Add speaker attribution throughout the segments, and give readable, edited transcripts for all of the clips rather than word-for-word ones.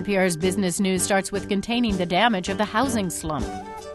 Speaker 1: NPR's Business News starts with containing the damage of the housing slump.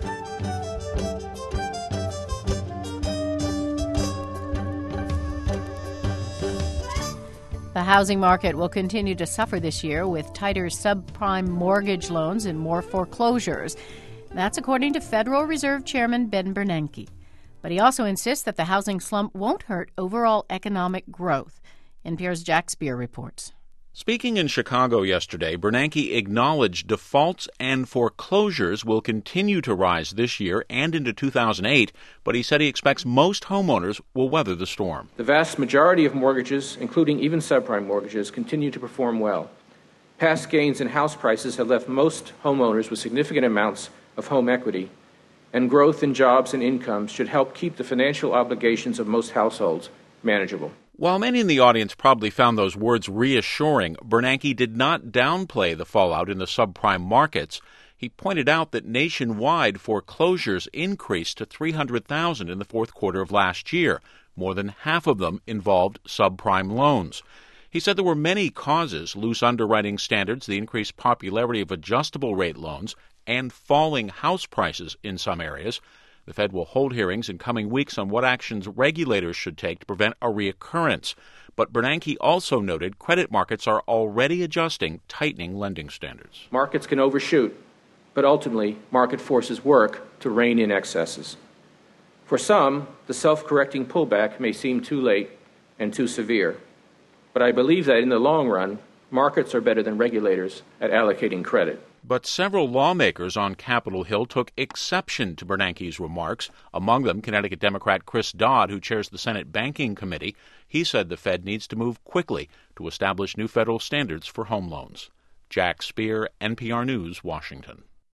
Speaker 1: The housing market will continue to suffer this year with tighter subprime mortgage loans and more foreclosures. That's according to Federal Reserve Chairman Ben Bernanke. But he also insists that the housing slump won't hurt overall economic growth. NPR's Jack Speer reports.
Speaker 2: Speaking in Chicago yesterday, Bernanke acknowledged defaults and foreclosures will continue to rise this year and into 2008, but he said he expects most homeowners will weather the storm.
Speaker 3: The vast majority of mortgages, including even subprime mortgages, continue to perform well. Past gains in house prices have left most homeowners with significant amounts of home equity, and growth in jobs and incomes should help keep the financial obligations of most households manageable.
Speaker 2: While many in the audience probably found those words reassuring, Bernanke did not downplay the fallout in the subprime markets. He pointed out that nationwide foreclosures increased to 300,000 in the fourth quarter of last year. More than half of them involved subprime loans. He said there were many causes: loose underwriting standards, the increased popularity of adjustable rate loans, and falling house prices in some areas. The Fed will hold hearings in coming weeks on what actions regulators should take to prevent a reoccurrence. But Bernanke also noted credit markets are already adjusting, tightening lending standards.
Speaker 3: Markets can overshoot, but ultimately market forces work to rein in excesses. For some, the self-correcting pullback may seem too late and too severe. But I believe that in the long run, markets are better than regulators at allocating credit.
Speaker 2: But several lawmakers on Capitol Hill took exception to Bernanke's remarks, among them Connecticut Democrat Chris Dodd, who chairs the Senate Banking Committee. He said the Fed needs to move quickly to establish new federal standards for home loans. Jack Speer, NPR News, Washington.